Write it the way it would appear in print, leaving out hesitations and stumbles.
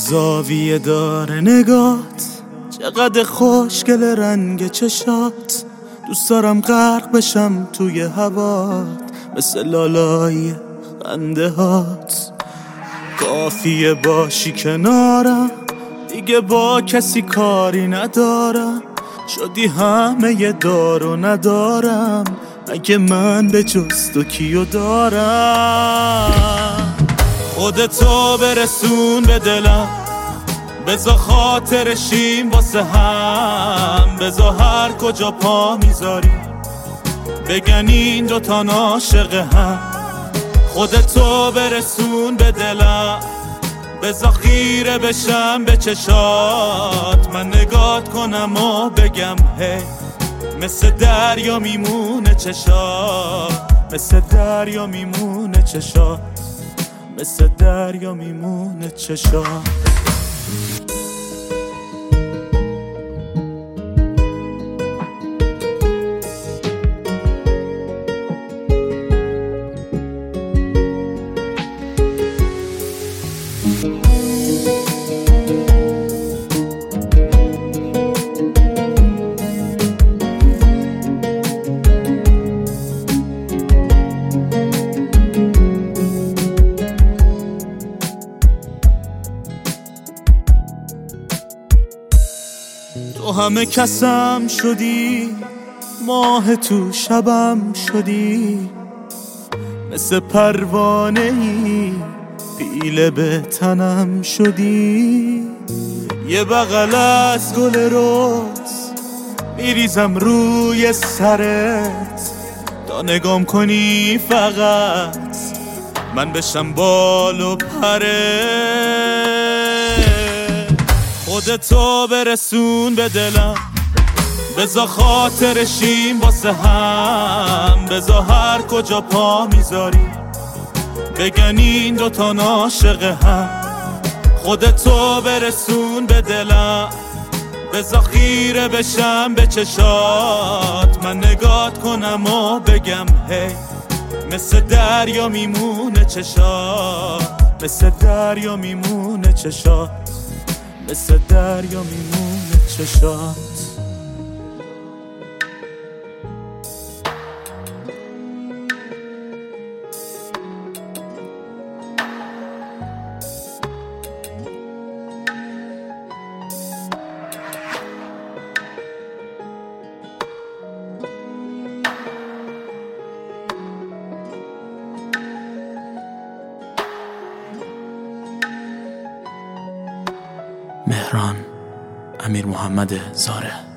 زاویه داره نگات، چقدر خوشگل رنگ چشات. دوست دارم غرق بشم توی هوات، مثل لالای خنده هات. کافیه باشی کنارم، دیگه با کسی کاری ندارم. شدی همه ی دارو ندارم، اگه من به جز تو کیو دارم. خودتو برسون به دلم، بذار خاطرشیم واسه هم. بذار هر کجا پا میذاری بگن این دوتا عاشق هم. خودتو برسون به دلم، بذار خیره بشم به چشات. من نگات کنم و بگم هی، مثل دریا میمونه چشات، مثل دریا میمونه چشات، مثل دریا میمونه چشات. تو همه کسم شدی، ماه تو شبم شدی. مثل پروانه‌ای پیله به تنم شدی. یه بغل از گل رز میریزم روی سرت، تا نگام کنی فقط من بشم بال و پرت. خودتو برسون به دلم، بذار خاطرشیم واسه هم. بذار هر کجا پا میذاری بگن این دوتا عاشق هم. خودتو برسون به دلم، بذار خیره بشم به چشات. من نگات کنم و بگم هی، مثل دریا میمونه چشات، مثل دریا میمونه چشات، مثل دریا میمونه چشات. مهران امیرمحمد زاره.